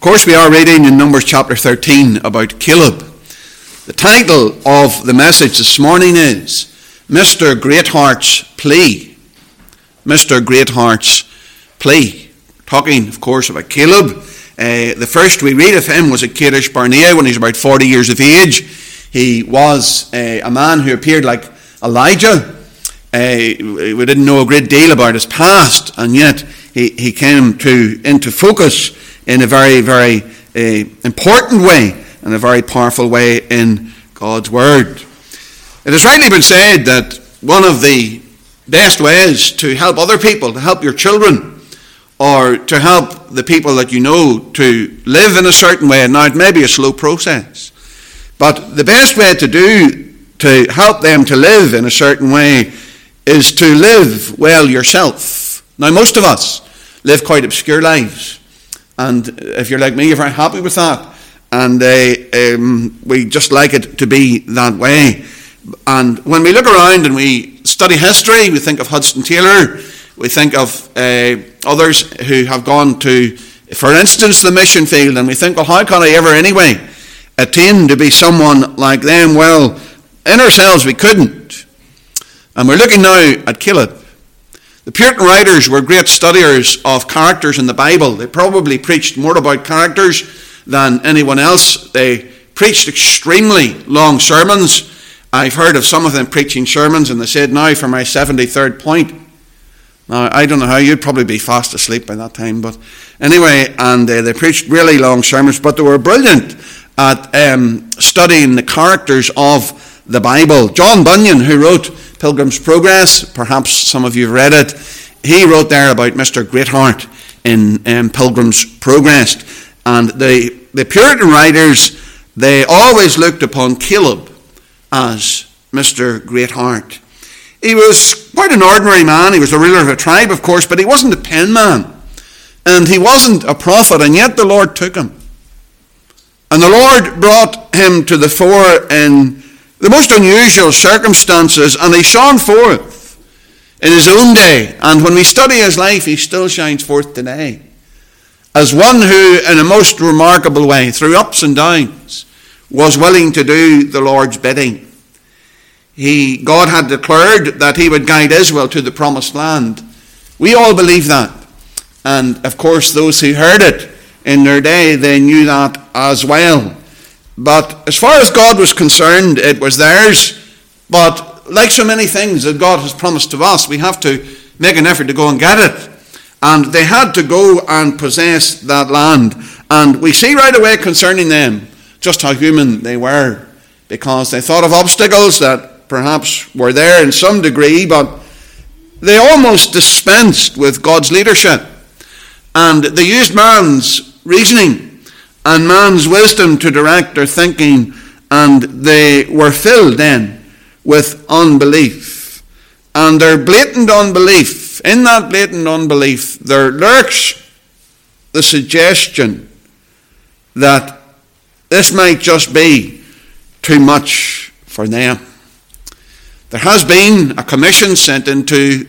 course, we are reading in Numbers chapter 13 about Caleb. The title of the message this morning is Mr. Greatheart's Plea. Mr. Greatheart's Plea. Talking, of course, about Caleb. The first we read of him was at Kadesh Barnea when he was about 40 years of age. He was a man who appeared like Elijah. We didn't know a great deal about his past, and yet he came into focus in a very, very important way, and a very powerful way in God's Word. It has rightly been said that one of the best ways to help other people, to help your children, or to help the people that you know to live in a certain way, and now it may be a slow process, but the best way to help them to live in a certain way is to live well yourself. Now, most of us live quite obscure lives. And if you're like me, you're very happy with that. And we just like it to be that way. And when we look around and we study history, we think of Hudson Taylor. We think of others who have gone to, for instance, the mission field. And we think, well, how can I ever anyway attain to be someone like them? Well, in ourselves we couldn't. And we're looking now at Caleb. The Puritan writers were great studiers of characters in the Bible. They probably preached more about characters than anyone else. They preached extremely long sermons. I've heard of some of them preaching sermons, and they said, now for my 73rd point. Now, I don't know how, you'd probably be fast asleep by that time. But anyway, and they preached really long sermons, but they were brilliant at studying the characters of the Bible. John Bunyan, who wrote Pilgrim's Progress, perhaps some of you have read it, he wrote there about Mr. Greatheart in Pilgrim's Progress. And the Puritan writers, they always looked upon Caleb as Mr. Greatheart. He was quite an ordinary man. He was the ruler of a tribe, of course, but he wasn't a penman. And he wasn't a prophet, and yet the Lord took him. And the Lord brought him to the fore in the most unusual circumstances, and he shone forth in his own day. And when we study his life, he still shines forth today as one who, in a most remarkable way, through ups and downs, was willing to do the Lord's bidding. God had declared that he would guide Israel to the promised land. We all believe that. And, of course, those who heard it in their day, they knew that as well. But as far as God was concerned, it was theirs. But like so many things that God has promised to us, we have to make an effort to go and get it. And they had to go and possess that land. And we see right away concerning them just how human they were, because they thought of obstacles that perhaps were there in some degree, but they almost dispensed with God's leadership. And they used man's reasoning and man's wisdom to direct their thinking, and they were filled then with unbelief. And their blatant unbelief, in that blatant unbelief, there lurks the suggestion that this might just be too much for them. There has been a commission sent into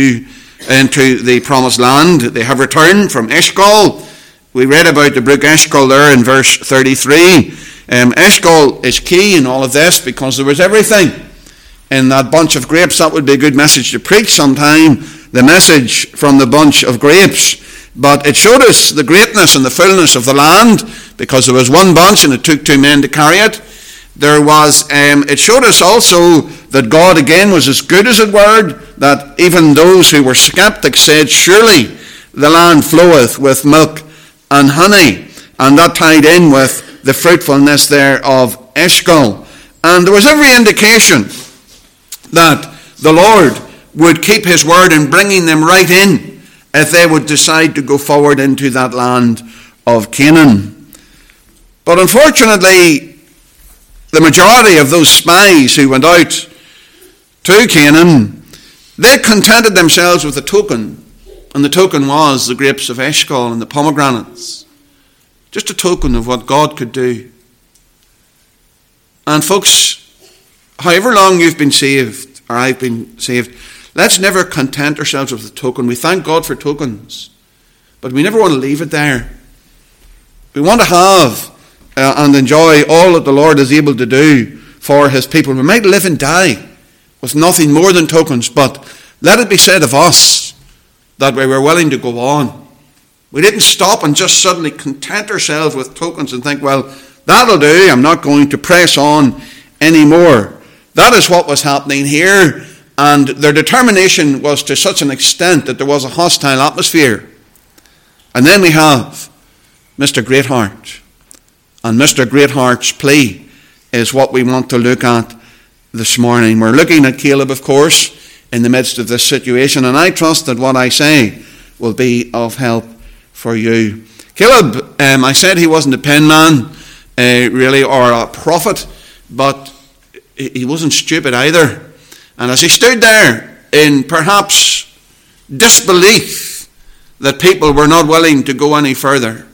the promised land. They have returned from Eshcol. We read about the brook Eshcol there in verse 33. Eshcol is key in all of this because there was everything in that bunch of grapes. That would be a good message to preach sometime, the message from the bunch of grapes. But it showed us the greatness and the fullness of the land, because there was one bunch and it took two men to carry it. It showed us also that God again was as good as it were, that even those who were skeptics said, surely the land floweth with milk and honey. And that tied in with the fruitfulness there of Eshcol. And there was every indication that the Lord would keep his word in bringing them right in if they would decide to go forward into that land of Canaan. But unfortunately, the majority of those spies who went out to Canaan, they contented themselves with a token. And the token was the grapes of Eshcol and the pomegranates. Just a token of what God could do. And folks, however long you've been saved, or I've been saved, let's never content ourselves with a token. We thank God for tokens, but we never want to leave it there. we want to have and enjoy all that the Lord is able to do for his people. We might live and die with nothing more than tokens, but let it be said of us that we were willing to go on. We didn't stop and just suddenly content ourselves with tokens and think, well, that'll do, I'm not going to press on anymore. That is what was happening here, and their determination was to such an extent that there was a hostile atmosphere. And then we have Mr. Greatheart. And Mr. Greatheart's plea is what we want to look at this morning. We're looking at Caleb, of course, in the midst of this situation, and I trust that what I say will be of help for you. Caleb, I said he wasn't a penman, really, or a prophet, but he wasn't stupid either. And as he stood there in perhaps disbelief that people were not willing to go any further,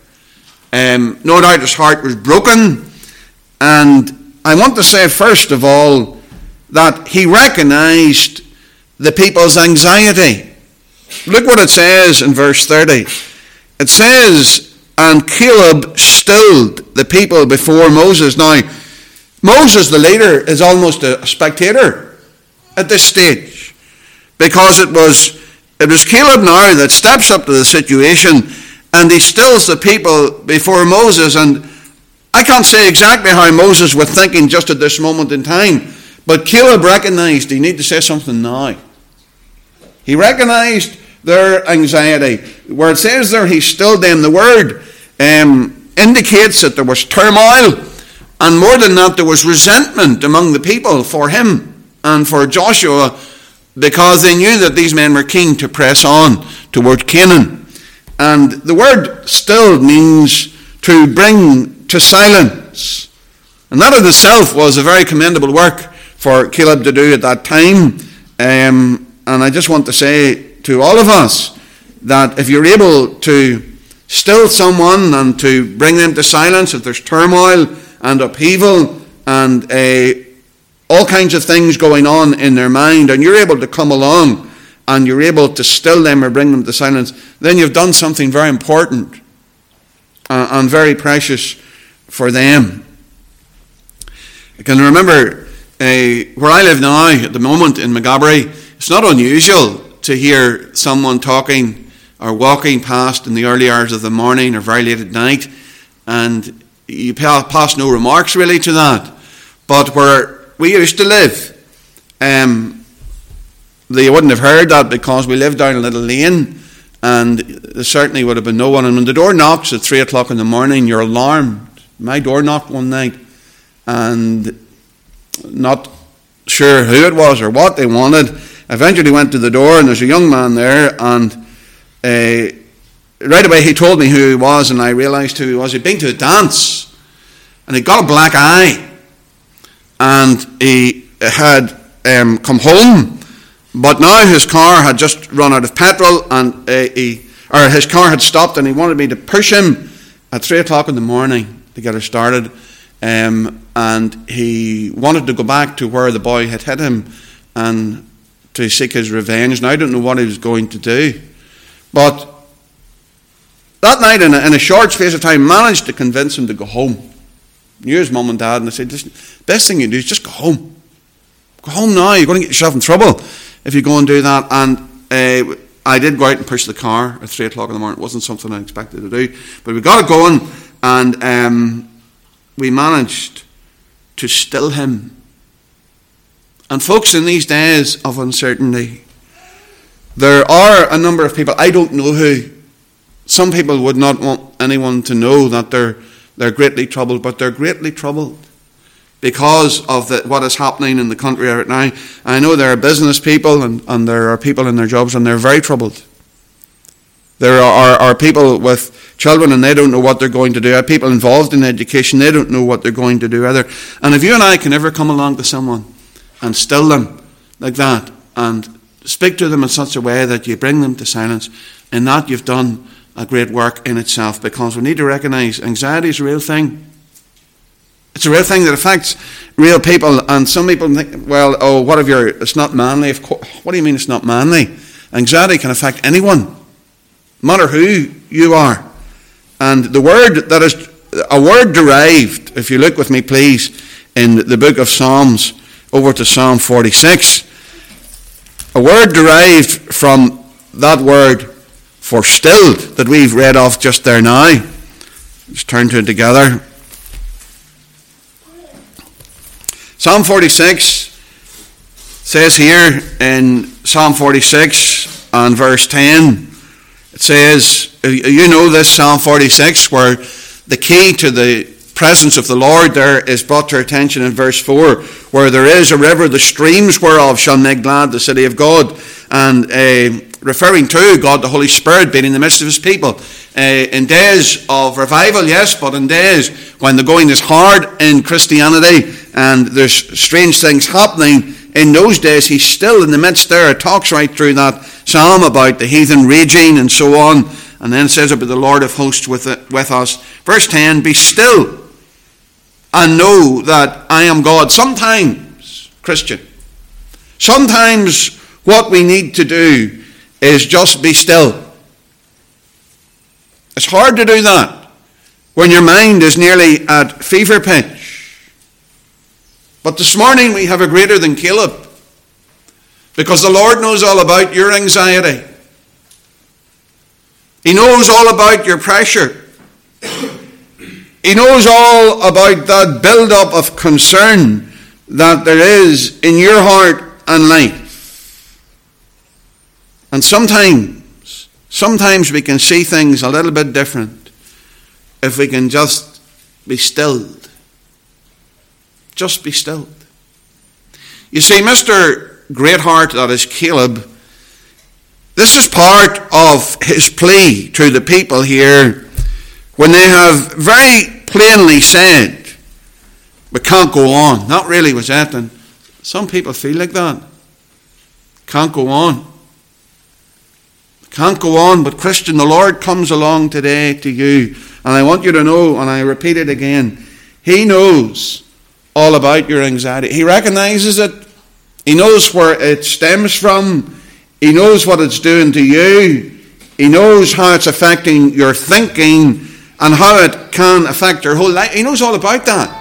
no doubt his heart was broken. And I want to say first of all that he recognized the people's anxiety. Look what it says in verse 30. It says, and Caleb stilled the people before Moses. Now, Moses, the leader, is almost a spectator at this stage, because it was Caleb now that steps up to the situation, and he stills the people before Moses. And I can't say exactly how Moses was thinking just at this moment in time, but Caleb recognized he needed to say something now. He recognized their anxiety. Where it says there, he stilled them, the word indicates that there was turmoil, and more than that, there was resentment among the people for him and for Joshua, because they knew that these men were keen to press on toward Canaan. And the word still means to bring to silence. And that in itself was a very commendable work for Caleb to do at that time. And I just want to say to all of us that if you're able to still someone and to bring them to silence, if there's turmoil and upheaval and all kinds of things going on in their mind, and you're able to come along and you're able to still them or bring them to silence, then you've done something very important and very precious for them. I can remember where I live now at the moment in Maghaberry, it's not unusual to hear someone talking or walking past in the early hours of the morning or very late at night, and you pass no remarks really to that. But where we used to live, they wouldn't have heard that because we lived down a little lane, and there certainly would have been no one. And when the door knocks at 3 o'clock in the morning, you're alarmed. My door knocked one night, and not sure who it was or what they wanted. Eventually went to the door, and there's a young man there, and right away he told me who he was, and I realised who he was. He'd been to a dance, and he'd got a black eye, and he had come home, but now his car had just run out of petrol, and his car had stopped, and he wanted me to push him at 3 o'clock in the morning to get her started, and he wanted to go back to where the boy had hit him and to seek his revenge. And I don't know what he was going to do, but that night, in a short space of time, managed to convince him to go home. Knew his mum and dad, and I said, listen, best thing you do is just go home. Go home now. You're going to get yourself in trouble if you go and do that. And I did go out and push the car at 3 o'clock in the morning. It wasn't something I expected to do, but we got it going, and we managed to still him. And folks, in these days of uncertainty, there are a number of people, I don't know who. Some people would not want anyone to know that they're greatly troubled, but they're greatly troubled because of what is happening in the country right now. I know there are business people and there are people in their jobs, and they're very troubled. There are people with children, and they don't know what they're going to do. There are people involved in education, they don't know what they're going to do either. And if you and I can ever come along to someone and still them like that, and speak to them in such a way that you bring them to silence, in that you've done a great work in itself, because we need to recognise anxiety is a real thing. It's a real thing that affects real people, and some people think, well, it's not manly. Of course. What do you mean it's not manly? Anxiety can affect anyone, no matter who you are. And the word that is a word derived, if you look with me please, in the book of Psalms, over to Psalm 46. A word derived from that word for stilled that we've read off just there now. Let's turn to it together. Psalm 46 says here in Psalm 46 and verse 10, it says, you know this Psalm 46, where the key to the presence of the Lord there is brought to our attention in verse 4, where there is a river, the streams whereof shall make glad the city of God. And referring to God the Holy Spirit being in the midst of his people. In days of revival, yes, but in days when the going is hard in Christianity and there's strange things happening, in those days he's still in the midst there. It talks right through that psalm about the heathen raging and so on. And then it says about the Lord of hosts with us. Verse 10, be still and know that I am God. Sometimes, Christian, sometimes what we need to do is just be still. It's hard to do that when your mind is nearly at fever pitch. But this morning we have a greater than Caleb, because the Lord knows all about your anxiety. He knows all about your pressure. He knows all about that build-up of concern that there is in your heart and life. And sometimes we can see things a little bit different if we can just be stilled. Just be stilled. You see, Mr. Greatheart, that is Caleb, this is part of his plea to the people here when they have very plainly said, we can't go on. Not really, was it? And some people feel like that. Can't go on. Can't go on, but Christian, the Lord comes along today to you. And I want you to know, and I repeat it again, he knows all about your anxiety. He recognizes it. He knows where it stems from. He knows what it's doing to you. He knows how it's affecting your thinking and how it can affect your whole life. He knows all about that.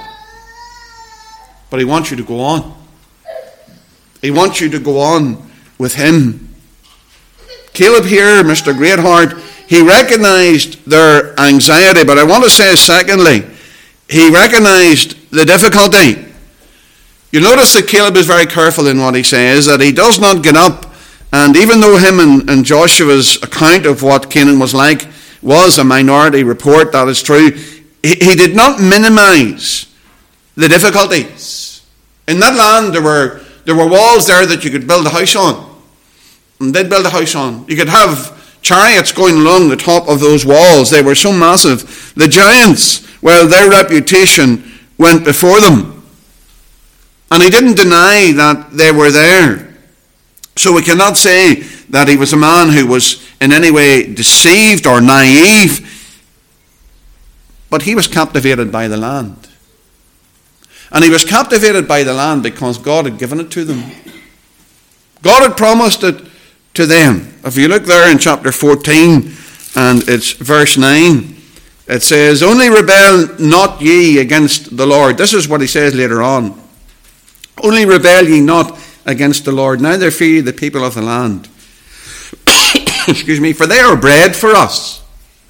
But he wants you to go on. He wants you to go on with him. Caleb here, Mr. Greatheart, he recognized their anxiety, but I want to say secondly, he recognized the difficulty. You notice that Caleb is very careful in what he says, that he does not get up, and even though him and Joshua's account of what Canaan was like was a minority report, that is true, he did not minimize the difficulties. In that land there were walls there that you could build a house on. And they'd build a house on. You could have chariots going along the top of those walls. They were so massive. The giants, well, their reputation went before them. And he didn't deny that they were there. So we cannot say that he was a man who was in any way deceived or naive. But he was captivated by the land. And he was captivated by the land because God had given it to them. God had promised it to them. If you look there in chapter 14 and it's verse 9, it says, only rebel not ye against the Lord. This is what he says later on. Only rebel ye not against the Lord, neither fear ye the people of the land. Excuse me, for they are bread for us.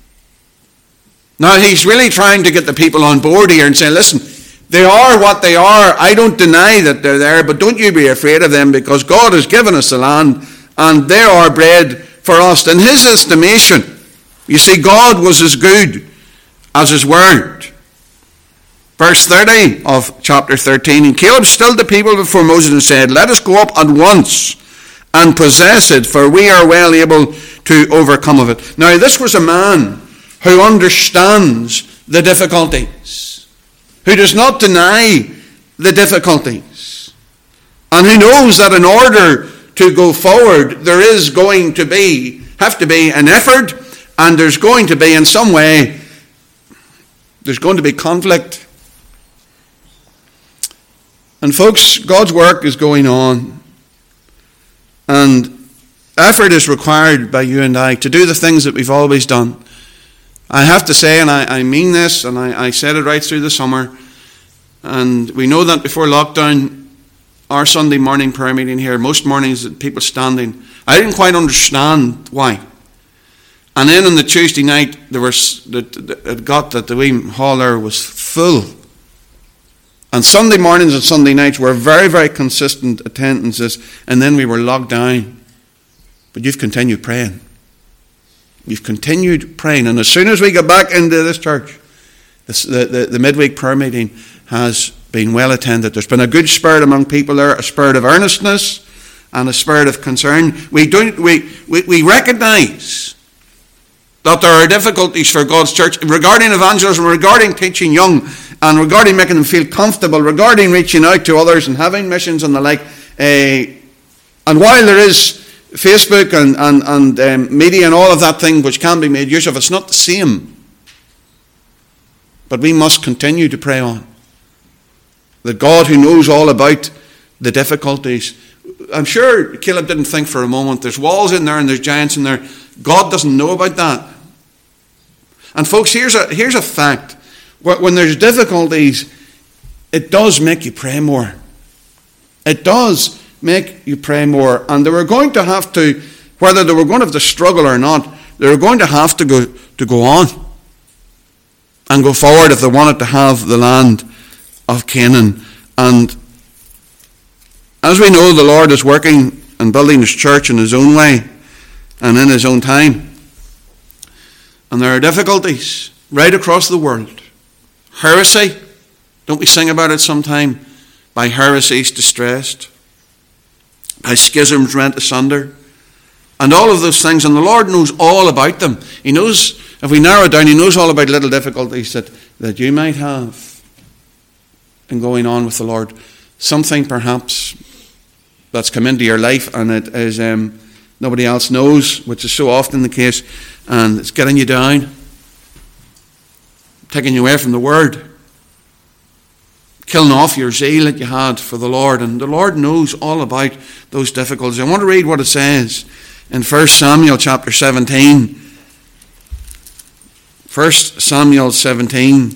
Now he's really trying to get the people on board here and say, listen, they are what they are. I don't deny that they're there, but don't you be afraid of them, because God has given us the land and they are bread for us. In his estimation, you see, God was as good as his word. Verse 30 of chapter 13, and Caleb stilled the people before Moses and said, let us go up at once and possess it, for we are well able to overcome of it. Now this was a man who understands the difficulties, who does not deny the difficulties, and who knows that in order to go forward there is going to have to be an effort, and there's going to be in some way, there's going to be conflict. And folks, God's work is going on, and effort is required by you and I to do the things that we've always done. I have to say, and I mean this, and I said it right through the summer, and we know that before lockdown, our Sunday morning prayer meeting here, most mornings people standing, I didn't quite understand why. And then on the Tuesday night, it got that the wee hall there was full. And Sunday mornings and Sunday nights were very, very consistent attendances, and then we were locked down. But you've continued praying. You've continued praying. And as soon as we got back into this church, the midweek prayer meeting has been well attended. There's been a good spirit among people there, a spirit of earnestness and a spirit of concern. We recognise that there are difficulties for God's church regarding evangelism, regarding teaching young, and regarding making them feel comfortable, regarding reaching out to others and having missions and the like. And while there is Facebook and media and all of that thing which can be made use of, it's not the same. But we must continue to pray on. That God, who knows all about the difficulties, I'm sure Caleb didn't think for a moment, there's walls in there and there's giants in there. God doesn't know about that. And folks, here's a fact. When there's difficulties, it does make you pray more. It does make you pray more. And they were going to have to, whether they were going to have to struggle or not, they were going to have to go on and go forward if they wanted to have the land of Canaan. And as we know, the Lord is working and building His church in His own way and in His own time. And there are difficulties right across the world. Heresy, don't we sing about it sometime? By heresies distressed, by schisms rent asunder, and all of those things. And the Lord knows all about them. He knows, if we narrow it down, He knows all about little difficulties that you might have in going on with the Lord. Something perhaps that's come into your life and it is nobody else knows, which is so often the case, and it's getting you down, taking you away from the Word, killing off your zeal that you had for the Lord. And the Lord knows all about those difficulties. I want to read what it says in 1 Samuel chapter 17. 1 Samuel 17.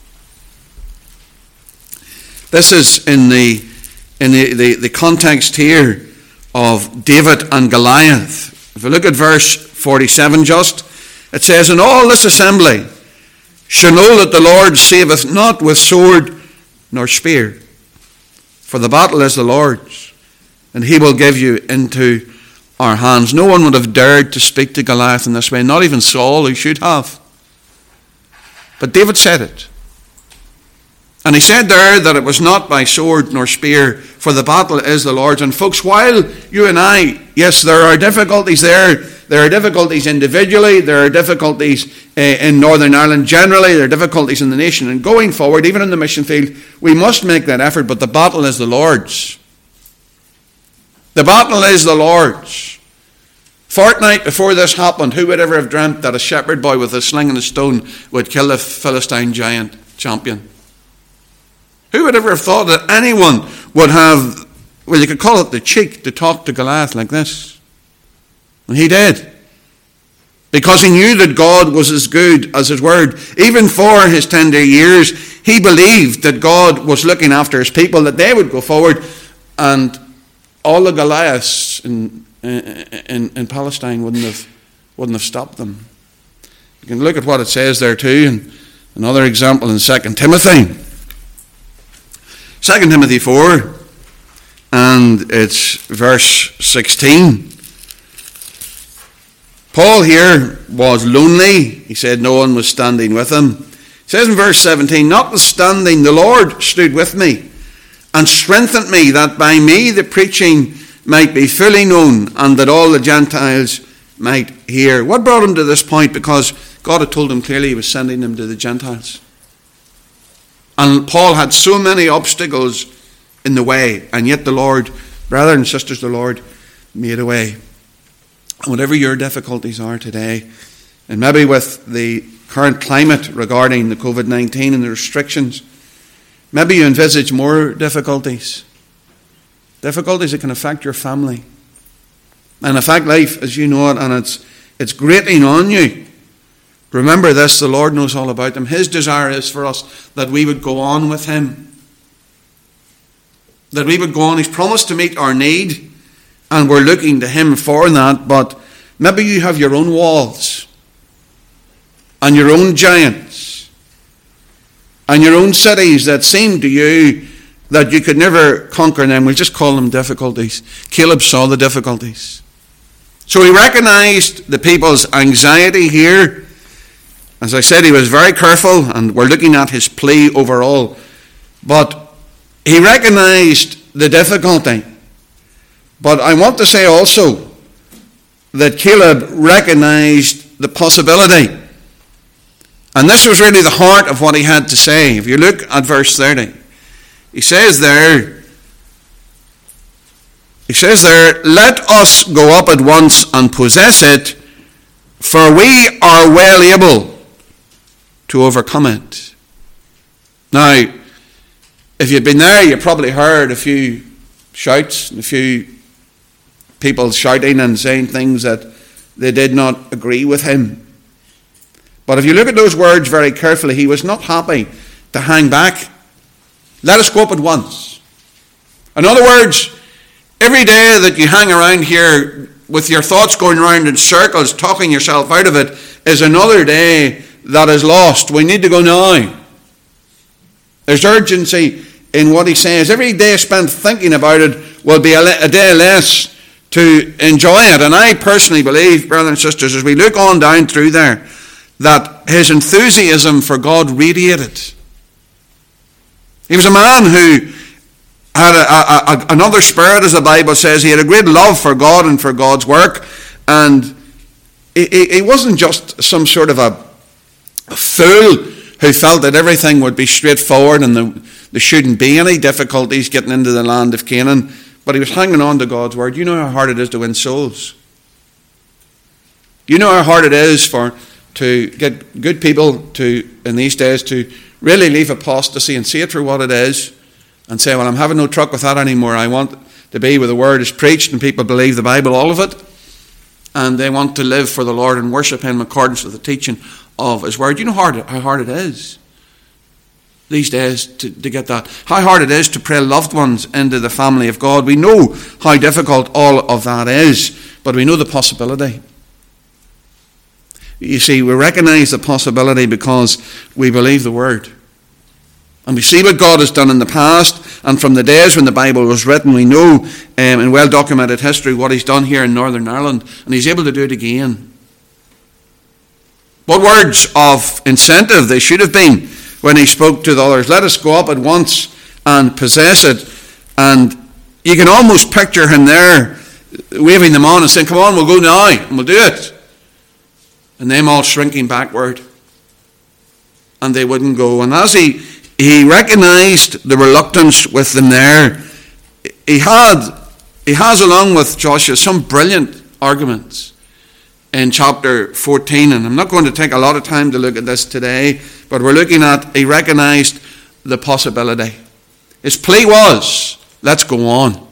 This is in the context here of David and Goliath. If you look at verse 47 just, it says, "And all this assembly shall know that the Lord saveth not with sword nor spear. For the battle is the Lord's, and He will give you into our hands." No one would have dared to speak to Goliath in this way, not even Saul, who should have. But David said it. And he said there that it was not by sword nor spear, for the battle is the Lord's. And folks, while you and I, yes, there are difficulties there. There are difficulties individually. There are difficulties in Northern Ireland generally. There are difficulties in the nation. And going forward, even in the mission field, we must make that effort. But the battle is the Lord's. The battle is the Lord's. Fortnight before this happened, who would ever have dreamt that a shepherd boy with a sling and a stone would kill the Philistine giant champion? Who would ever have thought that anyone would have, well, you could call it the cheek to talk to Goliath like this? And he did. Because he knew that God was as good as His word. Even for his tender years, he believed that God was looking after His people, that they would go forward, and all the Goliaths in Palestine wouldn't have stopped them. You can look at what it says there too, and another example in 2 Timothy. 2 Timothy 4, and it's verse 16. Paul here was lonely. He said no one was standing with him. It says in verse 17, "Notwithstanding, the Lord stood with me, and strengthened me, that by me the preaching might be fully known, and that all the Gentiles might hear." What brought him to this point? Because God had told him clearly He was sending him to the Gentiles. And Paul had so many obstacles in the way, and yet the Lord, brothers and sisters, the Lord made a way. And whatever your difficulties are today, and maybe with the current climate regarding the COVID-19 and the restrictions, maybe you envisage more difficulties. Difficulties that can affect your family and affect life as you know it, and it's grating on you. Remember this, the Lord knows all about them. His desire is for us that we would go on with him. That we would go on. He's promised to meet our need, and we're looking to him for that. But maybe you have your own walls, and your own giants, and your own cities that seem to you that you could never conquer them. We'll just call them difficulties. Caleb saw the difficulties. So he recognized the people's anxiety here. As I said, he was very careful, and we're looking at his plea overall. But he recognized the difficulty. But I want to say also that Caleb recognized the possibility. And this was really the heart of what he had to say. If you look at verse 30, he says there, let us go up at once and possess it, for we are well able to overcome it. Now, if you've been there, you probably heard a few shouts, and a few people shouting and saying things that they did not agree with him. But if you look at those words very carefully, he was not happy to hang back. Let us go up at once. In other words, every day that you hang around here with your thoughts going around in circles, talking yourself out of it, is another day that is lost. We need to go now. There's urgency in what he says. Every day spent thinking about it will be a day less to enjoy it. And I personally believe, brothers and sisters, as we look on down through there, that his enthusiasm for God radiated. He was a man who had another spirit, as the Bible says. He had a great love for God and for God's work. And he wasn't just some sort of a fool who felt that everything would be straightforward and there shouldn't be any difficulties getting into the land of Canaan. But he was hanging on to God's word. You know how hard it is to win souls. You know how hard it is to get good people in these days to really leave apostasy and see it for what it is and say, well, I'm having no truck with that anymore. I want to be where the word is preached and people believe the Bible, all of it. And they want to live for the Lord and worship him in accordance with the teaching of his word. You know how hard it is these days to get that. How hard it is to pray loved ones into the family of God. We know how difficult all of that is, but we know the possibility. You see, we recognize the possibility because we believe the word. And we see what God has done in the past, and from the days when the Bible was written, we know in well-documented history what he's done here in Northern Ireland, and he's able to do it again. What words of incentive they should have been when he spoke to the others. Let us go up at once and possess it. And you can almost picture him there waving them on and saying, come on, we'll go now, and we'll do it. And them all shrinking backward. And they wouldn't go. And as he recognized the reluctance with them there, he has, along with Joshua, some brilliant arguments in chapter 14. And I'm not going to take a lot of time to look at this today, but we're looking at, he recognized the possibility. His plea was, let's go on.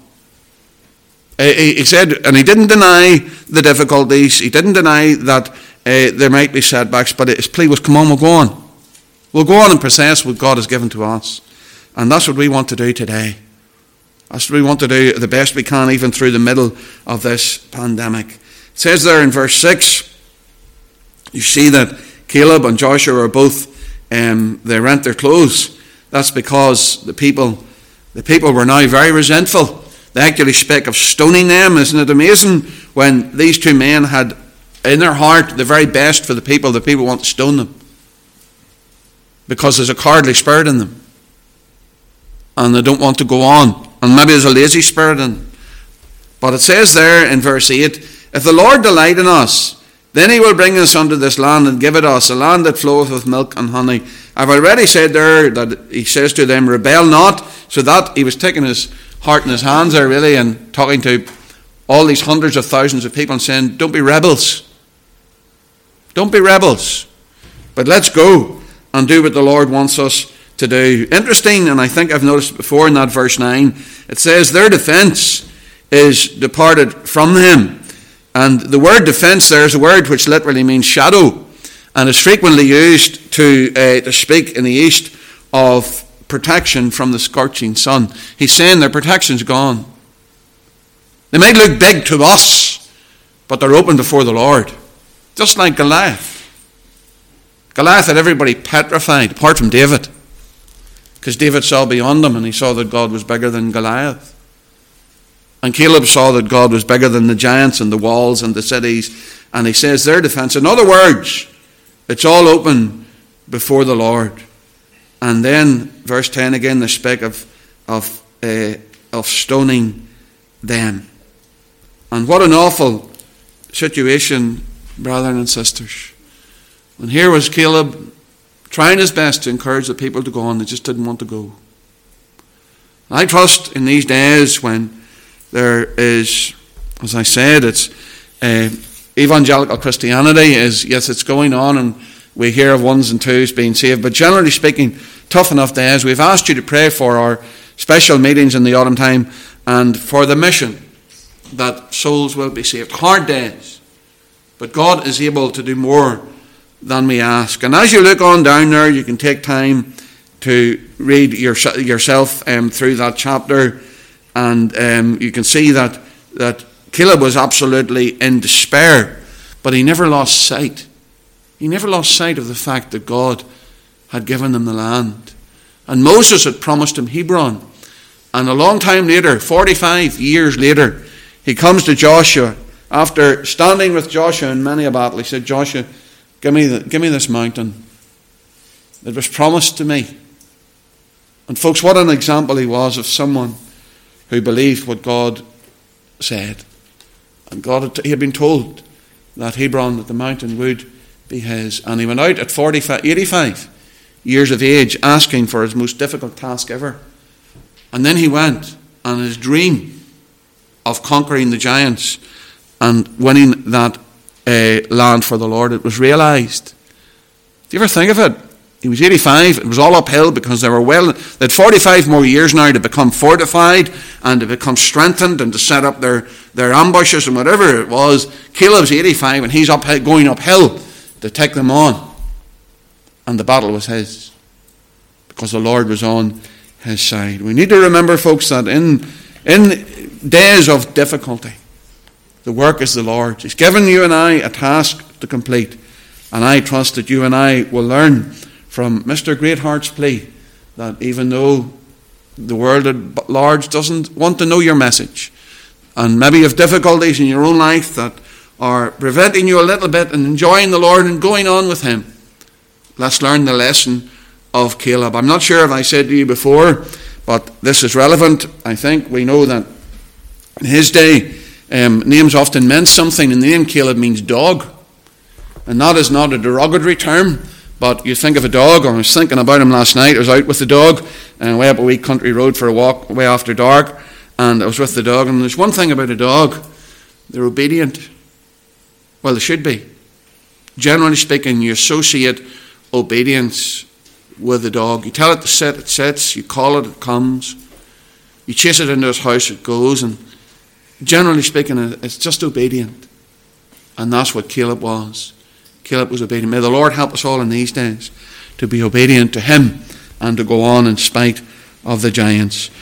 He said, and he didn't deny the difficulties, he didn't deny that there might be setbacks, but his plea was, come on, we'll go on. We'll go on and possess what God has given to us. And that's what we want to do today. That's what we want to do the best we can, even through the middle of this pandemic. It says there in verse 6, you see that Caleb and Joshua are both, they rent their clothes. That's because the people were now very resentful. They actually spake of stoning them. Isn't it amazing? When these two men had in their heart the very best for the people want to stone them. Because there's a cowardly spirit in them. And they don't want to go on. And maybe there's a lazy spirit in them. But it says there in verse 8, if the Lord delight in us, then he will bring us unto this land and give it us, a land that floweth with milk and honey. I've already said there that he says to them, rebel not. So that he was taking his heart in his hands there really and talking to all these hundreds of thousands of people and saying, don't be rebels. Don't be rebels. But let's go and do what the Lord wants us to do. Interesting, and I think I've noticed before in that verse 9, it says their defense is departed from him. And the word defense there is a word which literally means shadow. and is frequently used to speak in the East of protection from the scorching sun. He's saying their protection's gone. They might look big to us, but they're open before the Lord. Just like Goliath. Goliath had everybody petrified, apart from David. Because David saw beyond him, and he saw that God was bigger than Goliath. And Caleb saw that God was bigger than the giants and the walls and the cities. And he says their defense. In other words, it's all open before the Lord. And then, verse 10 again, they speak of stoning them. And what an awful situation, brethren and sisters. And here was Caleb trying his best to encourage the people to go on. They just didn't want to go. I trust in these days when there is, as I said, it's evangelical Christianity is, yes, it's going on, and we hear of ones and twos being saved. But generally speaking, tough enough days. We've asked you to pray for our special meetings in the autumn time and for the mission that souls will be saved. Hard days. But God is able to do more than we ask. And as you look on down there, you can take time to read yourself through that chapter, and you can see that Caleb was absolutely in despair, but he never lost sight. He never lost sight of the fact that God had given them the land. And Moses had promised him Hebron. And a long time later, 45 years later, he comes to Joshua after standing with Joshua in many a battle. He said, Joshua, give me this mountain. It was promised to me. And folks, what an example he was of someone who believed what God said. And he had been told that Hebron, that the mountain would be his. And he went out at 85 years of age asking for his most difficult task ever. And then he went, and his dream of conquering the giants and winning that land for the Lord, it was realised. Do you ever think of it? He was 85. It was all uphill because they had 45 more years now to become fortified and to become strengthened and to set up their ambushes and whatever it was. Caleb's 85 and he's going uphill to take them on. And the battle was his because the Lord was on his side. We need to remember, folks, that in days of difficulty, the work is the Lord's. He's given you and I a task to complete. And I trust that you and I will learn from Mr. Greatheart's plea that even though the world at large doesn't want to know your message, and maybe you have difficulties in your own life that are preventing you a little bit in enjoying the Lord and going on with Him, let's learn the lesson of Caleb. I'm not sure if I said to you before, but this is relevant. I think we know that in his day, names often meant something, and the name Caleb means dog. And that is not a derogatory term, but you think of a dog. I was thinking about him last night. I was out with the dog way up a wee country road for a walk way after dark, and I was with the dog. And there's one thing about a dog: they're obedient. Well, they should be. Generally speaking, you associate obedience with the dog. You tell it to sit, it sits. You call it, it comes. You chase it into its house, it goes. And generally speaking, it's just obedient. And that's what Caleb was. Caleb was obedient. May the Lord help us all in these days to be obedient to Him and to go on in spite of the giants.